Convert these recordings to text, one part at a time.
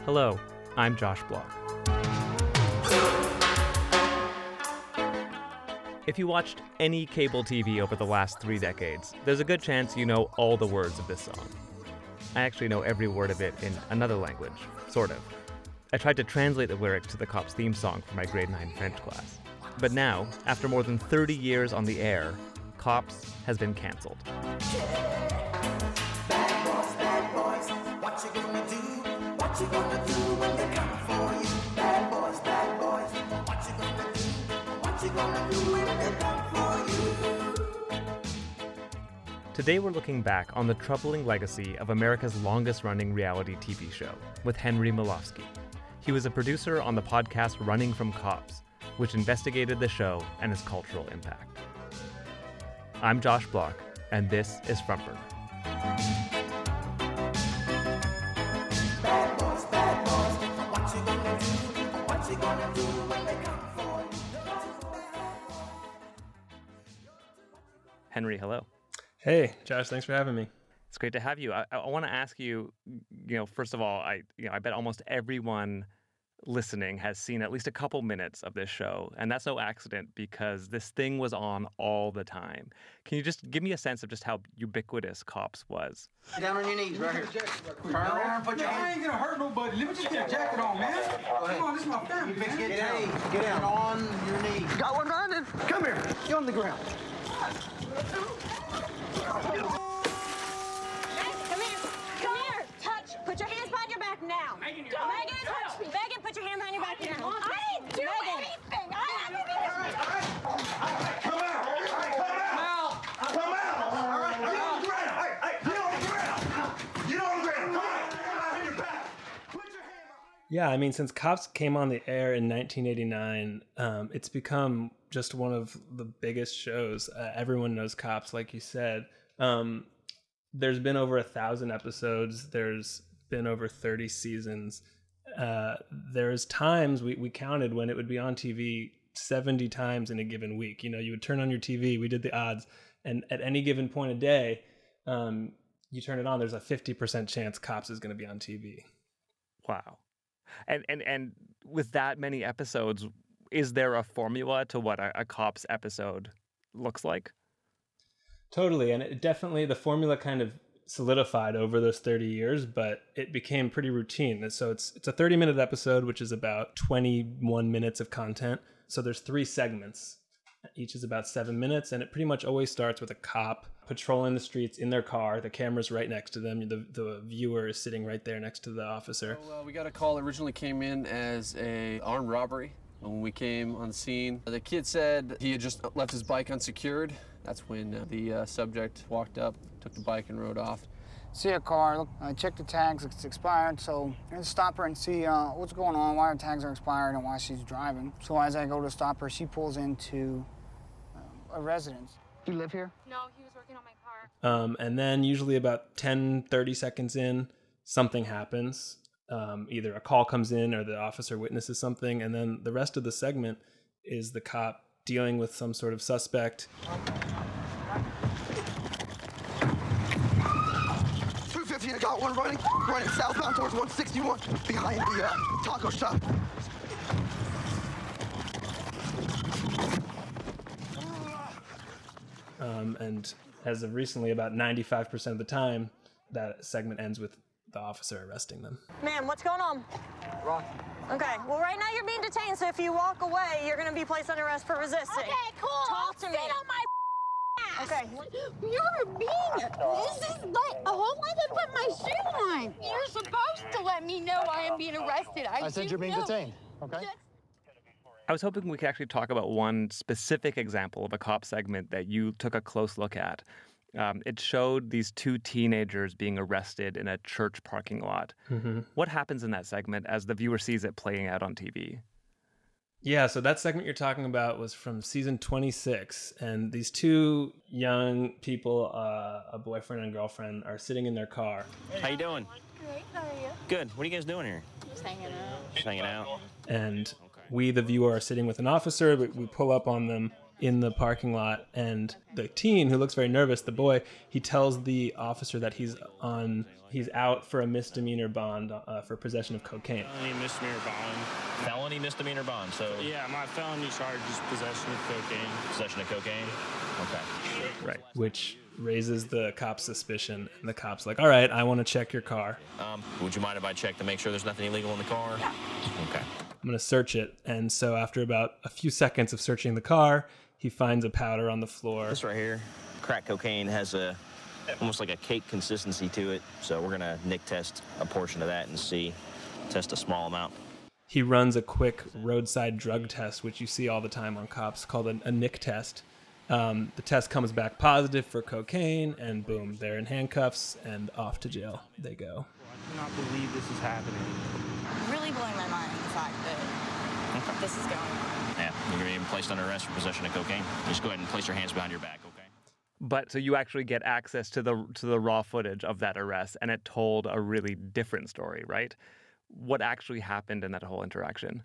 Hello, I'm Josh Block. If you watched any cable TV over the last 3 decades, there's a good chance you know all the words of this song. I actually know every word of it in another language, sort of. I tried to translate the lyrics to the Cops theme song for my grade 9 French class. But now, after more than 30 years on the air, Cops has been canceled. Bad boys, what you gonna do? What you gonna do when they come for you? Bad boys, what you gonna do? What you gonna do when they come for you? Today we're looking back on the troubling legacy of America's longest-running reality TV show with Henry Molofsky. He was a producer on the podcast Running from Cops, which investigated the show and its cultural impact. I'm Josh Block, and this is Front Burner. Bad boys, what you gonna do? What you gonna do when they come for you? Henry, hello. Hey, Josh, thanks for having me. It's great to have you. I want to ask you, first of all, I bet almost everyone listening has seen at least a couple minutes of this show, and that's no accident because this thing was on all the time. Can you just give me a sense of just how ubiquitous Cops was? Down on your knees, right here. Turn around, put your I ain't gonna hurt nobody. Let me just get a jacket on, man. Come on, this is my family, man. Get down on your knees. Got one running. Come here. Get on the ground. Come here. Touch. Put your hands behind your back now. Megan, touch me. Megan, put your hands behind your back now. I didn't do anything. I didn't even... Come out! All right, get on the ground! Hey, get on the ground! Get on the ground! Come on! Behind your back! Put your hand behind... Yeah, I mean, since Cops came on the air in 1989, it's become just one of the biggest shows. Everyone knows Cops, like you said. There's been over 1,000 episodes. There's been over 30 seasons. There's times we counted when it would be on TV 70 times in a given week. You would turn on your TV, we did the odds, and at any given point of day, you turn it on, there's a 50% chance Cops is going to be on TV. Wow. And with that many episodes, is there a formula to what a Cops episode looks like? Totally, and it definitely, the formula kind of solidified over those 30 years, but it became pretty routine. And so it's a 30-minute episode, which is about 21 minutes of content. So there's 3 segments. Each is about 7 minutes, and it pretty much always starts with a cop patrolling the streets in their car. The camera's right next to them. The viewer is sitting right there next to the officer. So, we got a call that originally came in as an armed robbery. When we came on scene, the kid said he had just left his bike unsecured. That's when the subject walked up, took the bike and rode off. See a car, look, I checked the tags, it's expired, so I'm gonna stop her and see what's going on, why her tags are expired and why she's driving. So as I go to stop her, she pulls into a residence. Do you live here? No, he was working on my car. And then usually about 10, 30 seconds in, something happens. Either a call comes in or the officer witnesses something, and then the rest of the segment is the cop dealing with some sort of suspect. 250, I got one running southbound towards 161 behind the taco shop. And as of recently, about 95% of the time, that segment ends with the officer arresting them. Ma'am, what's going on? Rocky. Okay, well, right now you're being detained, so if you walk away, you're going to be placed under arrest for resisting. Okay, cool. Talk to me. Sit on my ass. Okay. You're being... This is like... Oh, I didn't put my shoe on. You're supposed to let me know I am being arrested. I said you're being detained, okay? I was hoping we could actually talk about one specific example of a cop segment that you took a close look at. It showed these 2 teenagers being arrested in a church parking lot. Mm-hmm. What happens in that segment as the viewer sees it playing out on TV? Yeah, so that segment you're talking about was from season 26, and these 2 young people, a boyfriend and girlfriend, are sitting in their car. How you doing? Great, how are you? Good. What are you guys doing here? Just hanging out. Just hanging out. And we, the viewer, are sitting with an officer, but we pull up on them, in the parking lot, and the teen, who looks very nervous, the boy, he tells the officer that he's out for a misdemeanor bond for possession of cocaine. Felony misdemeanor bond. So Yeah, my felony charge is possession of cocaine. Possession of cocaine. Okay. Right. Which raises the cop's suspicion, and the cop's like, all right, I want to check your car. Would you mind if I check to make sure there's nothing illegal in the car? Okay. I'm going to search it. And so after about a few seconds of searching the car, he finds a powder on the floor. This right here, crack cocaine, has almost like a cake consistency to it. So we're gonna nick test a portion of that and test a small amount. He runs a quick roadside drug test, which you see all the time on cops, called a nick test. The test comes back positive for cocaine, and boom, they're in handcuffs and off to jail they go. I cannot believe this is happening. Really blowing my mind the fact that this is going on. Yeah, you're gonna be placed under arrest for possession of cocaine. Just go ahead and place your hands behind your back, okay? But so you actually get access to the raw footage of that arrest, and it told a really different story, right? What actually happened in that whole interaction?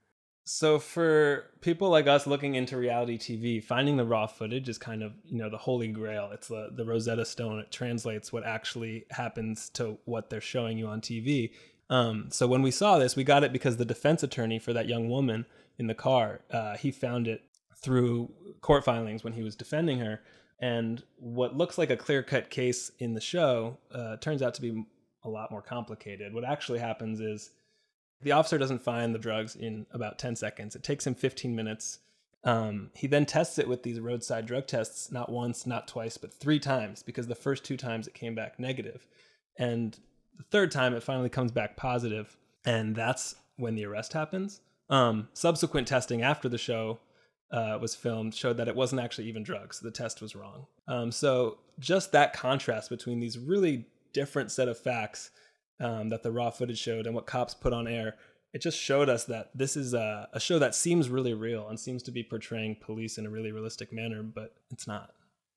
So for people like us looking into reality TV, finding the raw footage is kind of, the holy grail. It's the Rosetta Stone. It translates what actually happens to what they're showing you on TV. So when we saw this, we got it because the defense attorney for that young woman in the car, he found it through court filings when he was defending her. And what looks like a clear-cut case in the show turns out to be a lot more complicated. What actually happens is the officer doesn't find the drugs in about 10 seconds. It takes him 15 minutes. He then tests it with these roadside drug tests, not once, not twice, but 3 times, because the first 2 times it came back negative. And the third time it finally comes back positive, and that's when the arrest happens. Subsequent testing after the show was filmed showed that it wasn't actually even drugs. The test was wrong. So just that contrast between these really different set of facts that the raw footage showed and what cops put on air, it just showed us that this is a show that seems really real and seems to be portraying police in a really realistic manner, but it's not.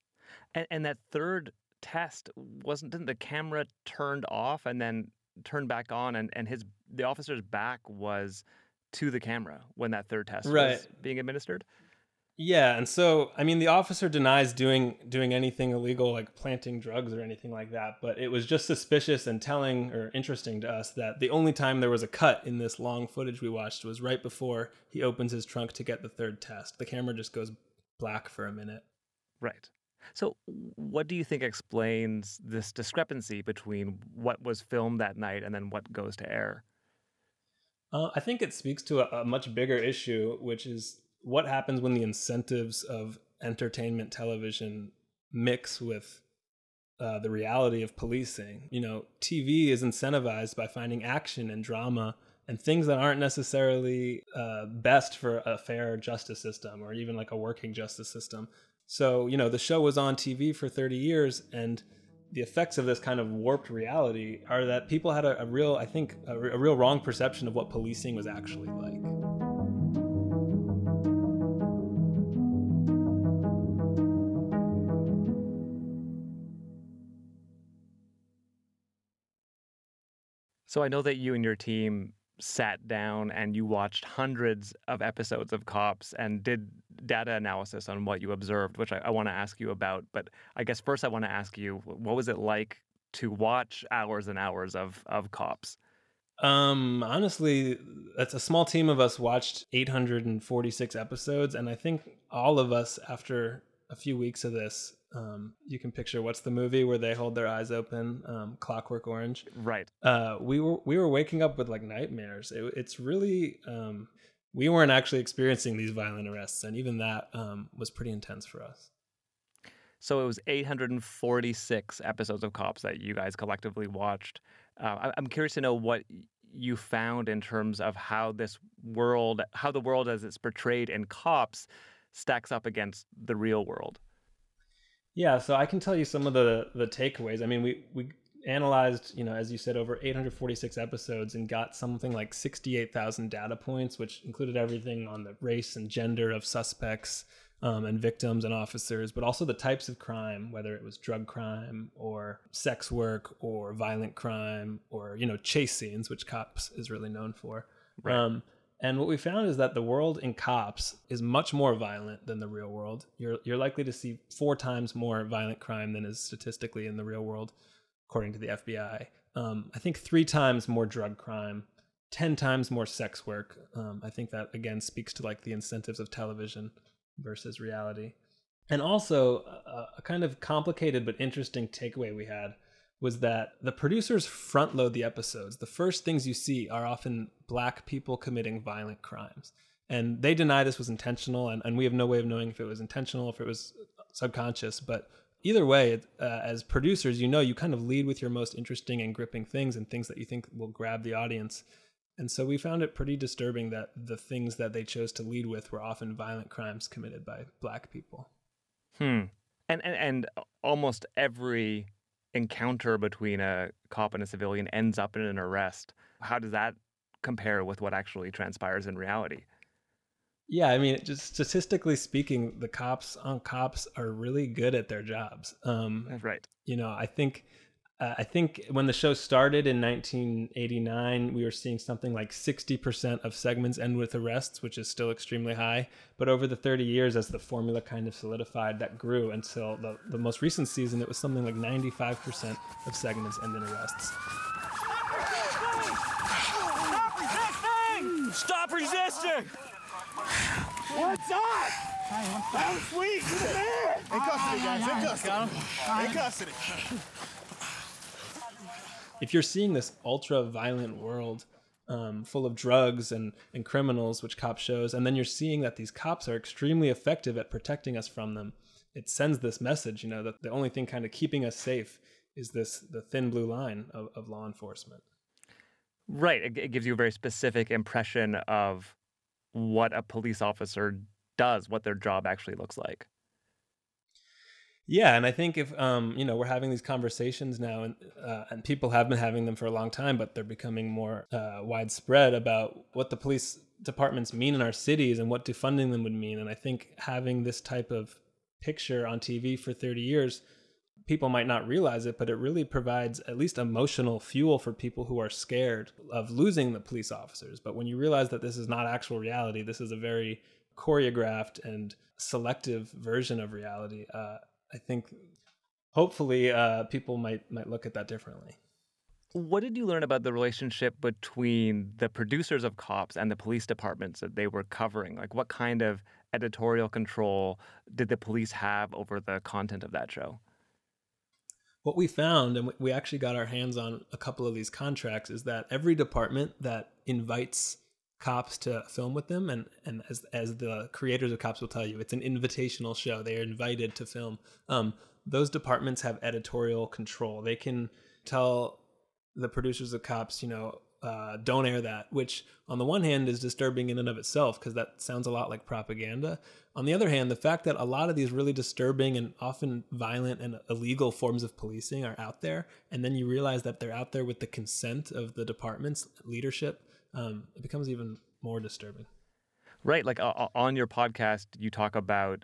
And that third test, didn't the camera turned off and then turned back on, and the officer's back was to the camera when that third test was being administered? Yeah, and so, the officer denies doing anything illegal, like planting drugs or anything like that, but it was just suspicious and telling or interesting to us that the only time there was a cut in this long footage we watched was right before he opens his trunk to get the third test. The camera just goes black for a minute. Right. So what do you think explains this discrepancy between what was filmed that night and then what goes to air? I think it speaks to a much bigger issue, which is what happens when the incentives of entertainment television mix with the reality of policing. TV is incentivized by finding action and drama and things that aren't necessarily best for a fair justice system or even like a working justice system. So, the show was on TV for 30 years, and the effects of this kind of warped reality are that people had a real wrong perception of what policing was actually like. So I know that you and your team sat down and you watched hundreds of episodes of Cops and did data analysis on what you observed, which I want to ask you about. But I guess first I want to ask you, what was it like to watch hours and hours of Cops? Honestly, it's a small team of us watched 846 episodes, and I think all of us, after a few weeks of this, you can picture, what's the movie where they hold their eyes open, Clockwork Orange. Right. We were waking up with like nightmares. It's really, we weren't actually experiencing these violent arrests, and even that was pretty intense for us. So it was 846 episodes of Cops that you guys collectively watched. I'm curious to know what you found in terms of how the world as it's portrayed in Cops stacks up against the real world. Yeah, so I can tell you some of the takeaways. We analyzed, as you said, over 846 episodes and got something like 68,000 data points, which included everything on the race and gender of suspects and victims and officers, but also the types of crime, whether it was drug crime or sex work or violent crime or, chase scenes, which Cops is really known for. Right. And what we found is that the world in Cops is much more violent than the real world. You're likely to see 4 times more violent crime than is statistically in the real world, according to the FBI. I think 3 times more drug crime, 10 times more sex work. I think that, again, speaks to like the incentives of television versus reality. And also, a kind of complicated but interesting takeaway we had was that the producers front load the episodes. The first things you see are often Black people committing violent crimes. And they deny this was intentional, and we have no way of knowing if it was intentional, if it was subconscious. But either way, as producers, you kind of lead with your most interesting and gripping things and things that you think will grab the audience. And so we found it pretty disturbing that the things that they chose to lead with were often violent crimes committed by Black people. And almost every encounter between a cop and a civilian ends up in an arrest. How does that compare with what actually transpires in reality? Yeah, I mean, just statistically speaking, the cops on Cops are really good at their jobs. That's right. I think when the show started in 1989, we were seeing something like 60% of segments end with arrests, which is still extremely high. But over the 30 years, as the formula kind of solidified, that grew until the most recent season, it was something like 95% of segments end in arrests. Stop resisting! What's up? That was sweet. You're the man. In custody, guys. In custody. In custody. If you're seeing this ultra-violent world full of drugs and criminals, which Cops shows, and then you're seeing that these cops are extremely effective at protecting us from them, it sends this message, that the only thing kind of keeping us safe is the thin blue line of law enforcement. Right. It gives you a very specific impression of what a police officer does, what their job actually looks like. Yeah, and I think if we're having these conversations now, and people have been having them for a long time, but they're becoming more widespread about what the police departments mean in our cities and what defunding them would mean. And I think having this type of picture on TV for 30 years, people might not realize it, but it really provides at least emotional fuel for people who are scared of losing the police officers. But when you realize that this is not actual reality, this is a very choreographed and selective version of reality, I think hopefully people might look at that differently. What did you learn about the relationship between the producers of Cops and the police departments that they were covering? Like, what kind of editorial control did the police have over the content of that show? What we found, and we actually got our hands on a couple of these contracts, is that every department that invites cops to film with them, and as the creators of Cops will tell you, it's an invitational show. They are invited to film. Those departments have editorial control. They can tell the producers of Cops, don't air that, which on the one hand is disturbing in and of itself because that sounds a lot like propaganda. On the other hand, the fact that a lot of these really disturbing and often violent and illegal forms of policing are out there, and then you realize that they're out there with the consent of the department's leadership, it becomes even more disturbing. Right. Like on your podcast, you talk about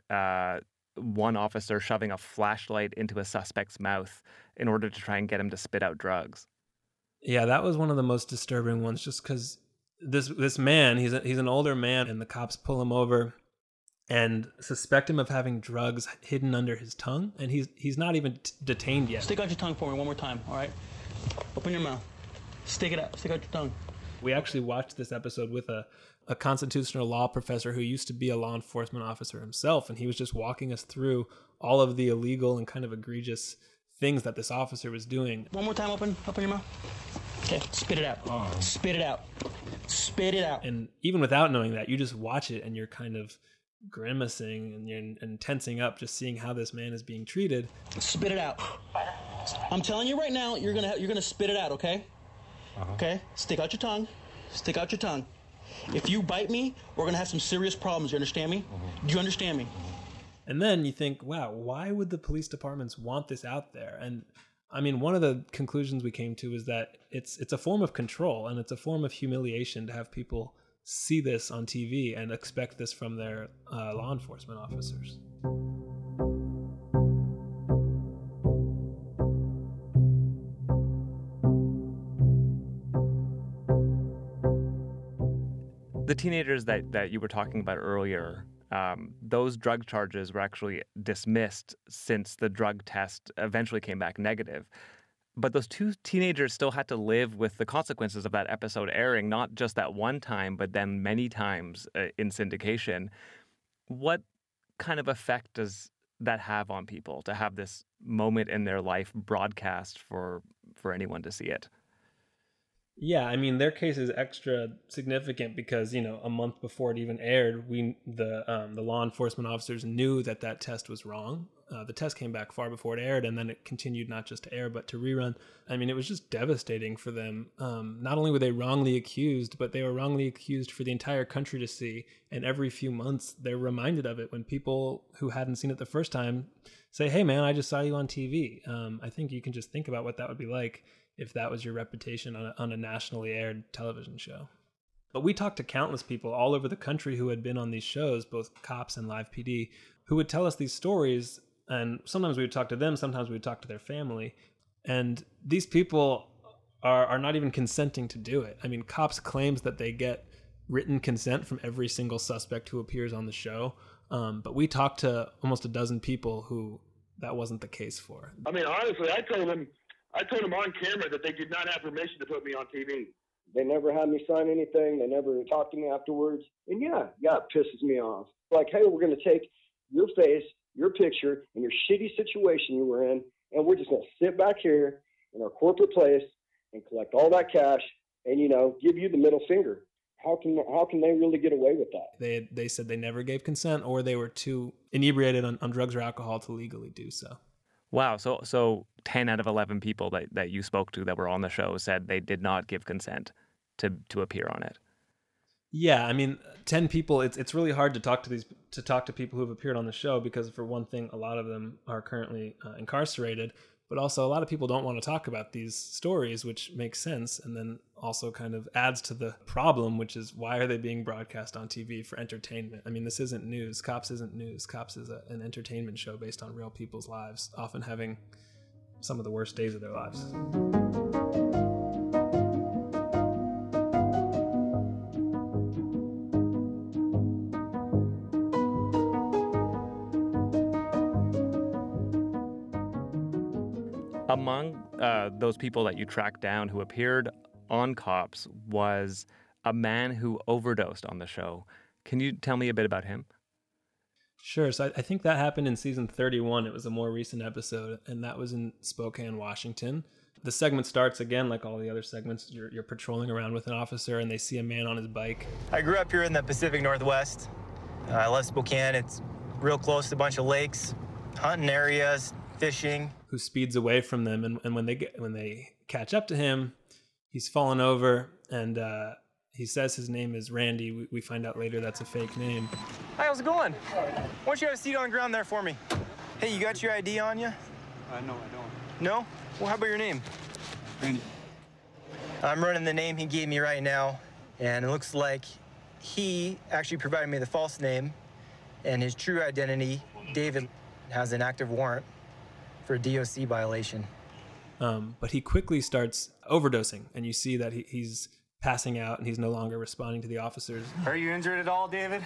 one officer shoving a flashlight into a suspect's mouth in order to try and get him to spit out drugs. Yeah, that was one of the most disturbing ones, just because this man, he's an older man, and the cops pull him over and suspect him of having drugs hidden under his tongue, and he's not even detained yet. Stick out your tongue for me one more time, all right? Open your mouth. Stick it out. Stick out your tongue. We actually watched this episode with a constitutional law professor who used to be a law enforcement officer himself, and he was just walking us through all of the illegal and kind of egregious things that this officer was doing. One more time, open your mouth. Okay, spit it out. Spit it out. Spit it out. And even without knowing that, you just watch it and you're kind of grimacing and tensing up just seeing how this man is being treated. Spit it out. I'm telling you right now, you're gonna spit it out, okay? Okay? Stick out your tongue. Stick out your tongue. If you bite me, we're gonna have some serious problems. You understand me? Do you understand me? And then you think, wow, why would the police departments want this out there? And I mean, one of the conclusions we came to is that it's a form of control, and it's a form of humiliation to have people see this on TV and expect this from their law enforcement officers. The teenagers that you were talking about earlier, those drug charges were actually dismissed since the drug test eventually came back negative. But those two teenagers still had to live with the consequences of that episode airing, not just that one time, but then many times in syndication. What kind of effect does that have on people to have this moment in their life broadcast for anyone to see it? Yeah, I mean, their case is extra significant because, you know, a month before it even aired, the law enforcement officers knew that test was wrong. The test came back far before it aired, and then it continued not just to air, but to rerun. I mean, it was just devastating for them. Not only were they wrongly accused, but they were wrongly accused for the entire country to see. And every few months, they're reminded of it when people who hadn't seen it the first time say, hey, man, I just saw you on TV. I think you can just think about what that would be like if that was your reputation on a nationally aired television show. But we talked to countless people all over the country who had been on these shows, both cops and live PD, who would tell us these stories. And sometimes we would talk to them, sometimes we would talk to their family. And these people are not even consenting to do it. I mean, cops claims that they get written consent from every single suspect who appears on the show. But we talked to almost a dozen people who that wasn't the case for. I mean, honestly, I told them on camera that they did not have permission to put me on TV. They never had me sign anything. They never talked to me afterwards. And yeah, it pisses me off. Like, hey, we're going to take your face, your picture, and your shitty situation you were in, and we're just going to sit back here in our corporate place and collect all that cash and, you know, give you the middle finger. How can they really get away with that? They said they never gave consent, or they were too inebriated on drugs or alcohol to legally do so. Wow. So 10 out of 11 people that you spoke to that were on the show said they did not give consent to appear on it. Yeah, I mean, 10 people, it's really hard to talk to people who have appeared on the show because, for one thing, a lot of them are currently incarcerated, but also a lot of people don't want to talk about these stories, which makes sense, and then also kind of adds to the problem, which is why are they being broadcast on TV for entertainment? I mean, this isn't news. Cops isn't news. Cops is an entertainment show based on real people's lives, often having some of the worst days of their lives. Among those people that you tracked down who appeared on Cops was a man who overdosed on the show. Can you tell me a bit about him? Sure. So I think that happened in season 31. It was a more recent episode, and that was in Spokane, Washington. The segment starts again, like all the other segments. You're patrolling around with an officer, and they see a man on his bike. I grew up here in the Pacific Northwest. I love Spokane. It's real close to a bunch of lakes, hunting areas, fishing. Who speeds away from them, and when they catch up to him, he's fallen over, and he says his name is Randy. We find out later that's a fake name. Hi, how's it going? Why don't you have a seat on the ground there for me? Hey, you got your ID on you? No, I don't. No? Well, how about your name? Randy. I'm running the name he gave me right now, and it looks like he actually provided me the false name, and his true identity, David, has an active warrant for a DOC violation. But he quickly starts overdosing, and you see that he's passing out, and he's no longer responding to the officers. Are you injured at all, David?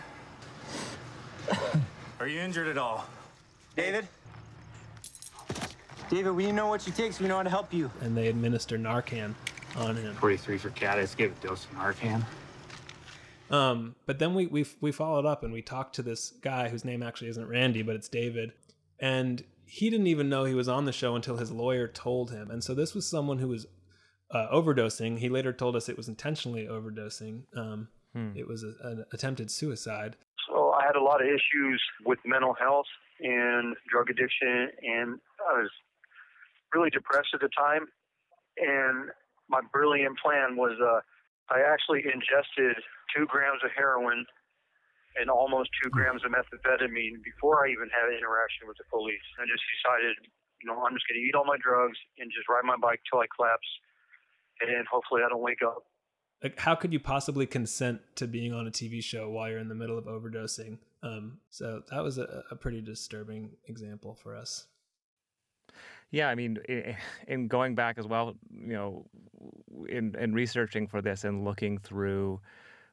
Are you injured at all? David? David, we know what you take, so we know how to help you. And they administer Narcan on him. 43 for Caddis. Give a dose of Narcan. But then we followed up, and we talked to this guy whose name actually isn't Randy, but it's David. And he didn't even know he was on the show until his lawyer told him. And so this was someone who was overdosing. He later told us it was intentionally overdosing. It was an attempted suicide. So I had a lot of issues with mental health and drug addiction, and I was really depressed at the time. And my brilliant plan was I actually ingested 2 grams of heroin and almost 2 grams of methamphetamine before I even had an interaction with the police. I just decided, I'm just going to eat all my drugs and just ride my bike till I collapse, and hopefully I don't wake up. Like, how could you possibly consent to being on a TV show while you're in the middle of overdosing? So that was a pretty disturbing example for us. Yeah, I mean, in going back as well, in researching for this and looking through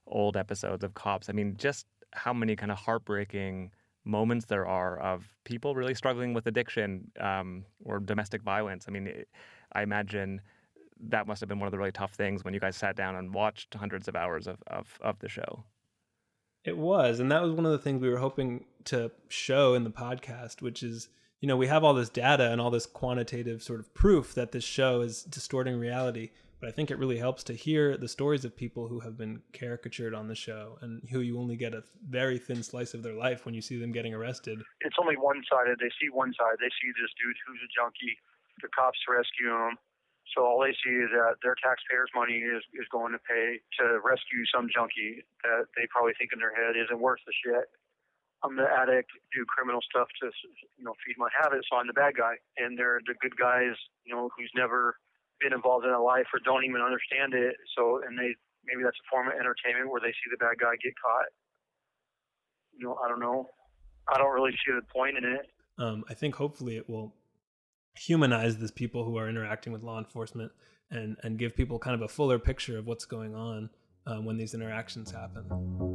old episodes of Cops. I mean, just how many kind of heartbreaking moments there are of people really struggling with addiction or domestic violence. I mean, I imagine that must have been one of the really tough things when you guys sat down and watched hundreds of hours of the show. It was, and that was one of the things we were hoping to show in the podcast, which is, you know, we have all this data and all this quantitative sort of proof that this show is distorting reality, but I think it really helps to hear the stories of people who have been caricatured on the show and who you only get a very thin slice of their life when you see them getting arrested. It's only one-sided. They see one side. They see this dude who's a junkie. The cops rescue him. So all they see is that their taxpayers' money is going to pay to rescue some junkie that they probably think in their head isn't worth the shit. I'm the addict, do criminal stuff to, feed my habits, so I'm the bad guy. And they're the good guys, who's never been involved in a life or don't even understand it. So, and maybe that's a form of entertainment where they see the bad guy get caught. I don't know. I don't really see the point in it. I think hopefully it will humanize these people who are interacting with law enforcement and give people kind of a fuller picture of what's going on when these interactions happen.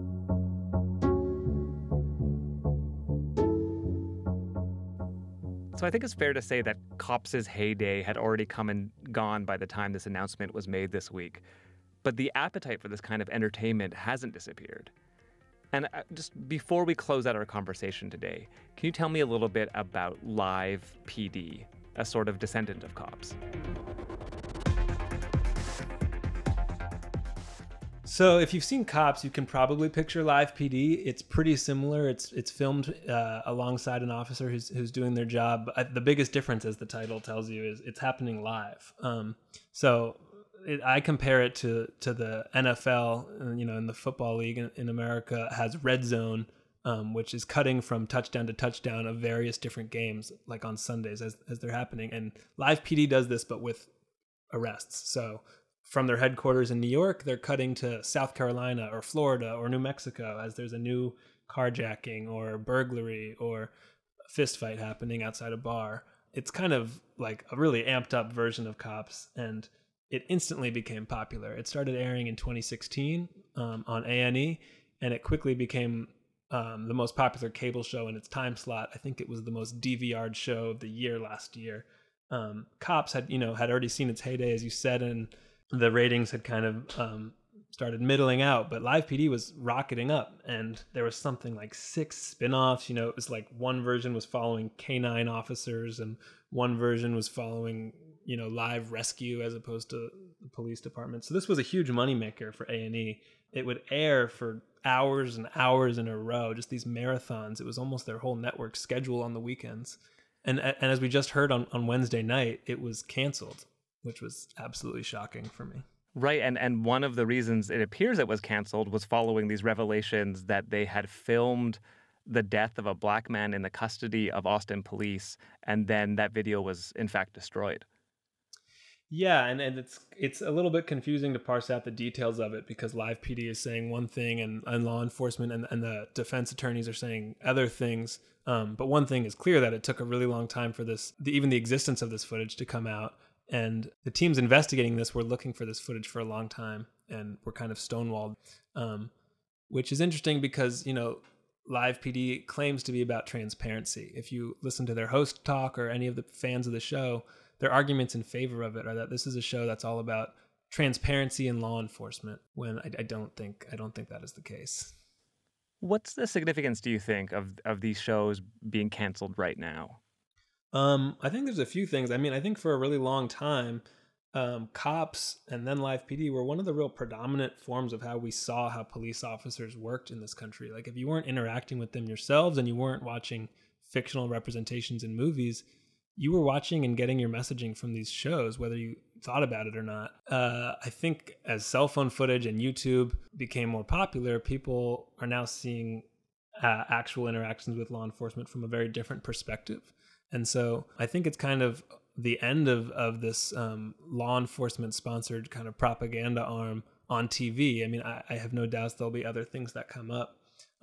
So I think it's fair to say that Cops' heyday had already come and gone by the time this announcement was made this week. But the appetite for this kind of entertainment hasn't disappeared. And just before we close out our conversation today, can you tell me a little bit about Live PD, a sort of descendant of Cops? So if you've seen Cops, you can probably picture Live PD. It's pretty similar. It's filmed alongside an officer who's doing their job. The biggest difference, as the title tells you, is it's happening live. I compare it to the NFL, in the football league in America has Red Zone, which is cutting from touchdown to touchdown of various different games, like on Sundays as they're happening. And Live PD does this, but with arrests. So from their headquarters in New York, they're cutting to South Carolina or Florida or New Mexico as there's a new carjacking or burglary or a fist fight happening outside a bar. It's kind of like a really amped up version of Cops, and it instantly became popular. It started airing in 2016 on A&E, and it quickly became the most popular cable show in its time slot. I think it was the most DVR'd show of the year last year. Cops had already seen its heyday, as you said, and the ratings had kind of started middling out, but Live PD was rocketing up, and there was something like 6 spin-offs. It was like one version was following canine officers, and one version was following live rescue as opposed to the police department. So this was a huge moneymaker for A&E. It would air for hours and hours in a row, just these marathons. It was almost their whole network schedule on the weekends. And as we just heard on Wednesday night, it was canceled, which was absolutely shocking for me. Right, and one of the reasons it appears it was canceled was following these revelations that they had filmed the death of a black man in the custody of Austin police, and then that video was in fact destroyed. Yeah, and it's a little bit confusing to parse out the details of it, because Live PD is saying one thing and law enforcement and the defense attorneys are saying other things. But one thing is clear, that it took a really long time for even the existence of this footage to come out. And the teams investigating this were looking for this footage for a long time and were kind of stonewalled, which is interesting because, Live PD claims to be about transparency. If you listen to their host talk or any of the fans of the show, their arguments in favor of it are that this is a show that's all about transparency in law enforcement, when I don't think that is the case. What's the significance, do you think, of these shows being canceled right now? I think there's a few things. I mean, I think for a really long time, Cops and then Live PD were one of the real predominant forms of how we saw how police officers worked in this country. Like, if you weren't interacting with them yourselves and you weren't watching fictional representations in movies, you were watching and getting your messaging from these shows, whether you thought about it or not. I think as cell phone footage and YouTube became more popular, people are now seeing actual interactions with law enforcement from a very different perspective. And so I think it's kind of the end of this law enforcement sponsored kind of propaganda arm on TV. I mean, I have no doubts there'll be other things that come up.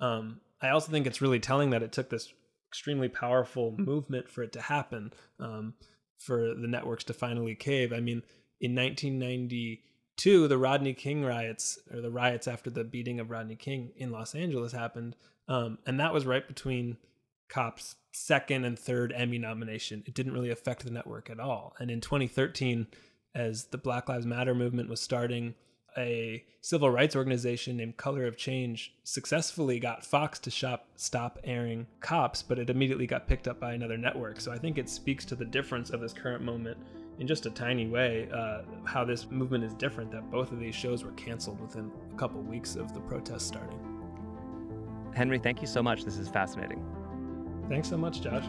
I also think it's really telling that it took this extremely powerful movement for it to happen, for the networks to finally cave. I mean, in 1992, Two, the Rodney King riots, or the riots after the beating of Rodney King in Los Angeles happened. And that was right between Cop's second and third Emmy nomination. It didn't really affect the network at all. And in 2013, as the Black Lives Matter movement was starting, a civil rights organization named Color of Change successfully got Fox to stop airing Cops, but it immediately got picked up by another network. So I think it speaks to the difference of this current moment in just a tiny way, how this movement is different, that both of these shows were canceled within a couple weeks of the protests starting. Henry, thank you so much. This is fascinating. Thanks so much, Josh.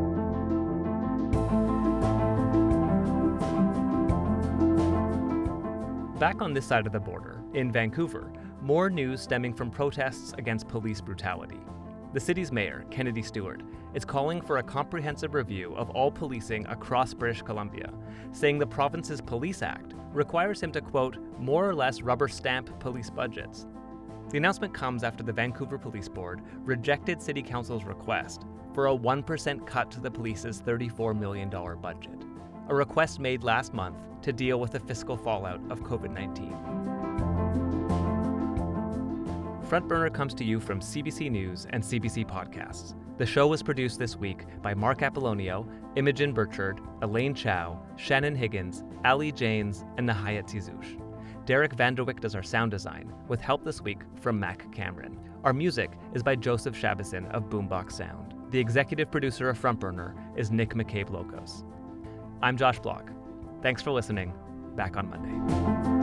Back on this side of the border, in Vancouver, more news stemming from protests against police brutality. The city's mayor, Kennedy Stewart, is calling for a comprehensive review of all policing across British Columbia, saying the province's Police Act requires him to, quote, more or less rubber stamp police budgets. The announcement comes after the Vancouver Police Board rejected City Council's request for a 1% cut to the police's $34 million budget, a request made last month to deal with the fiscal fallout of COVID-19. Front Burner comes to you from CBC News and CBC Podcasts. The show was produced this week by Mark Apollonio, Imogen Burchard, Elaine Chow, Shannon Higgins, Ali Janes, and Nahayat Tizush. Derek Vanderwyck does our sound design, with help this week from Mac Cameron. Our music is by Joseph Shabazin of Boombox Sound. The executive producer of Front Burner is Nick McCabe-Locos. I'm Josh Block. Thanks for listening. Back on Monday.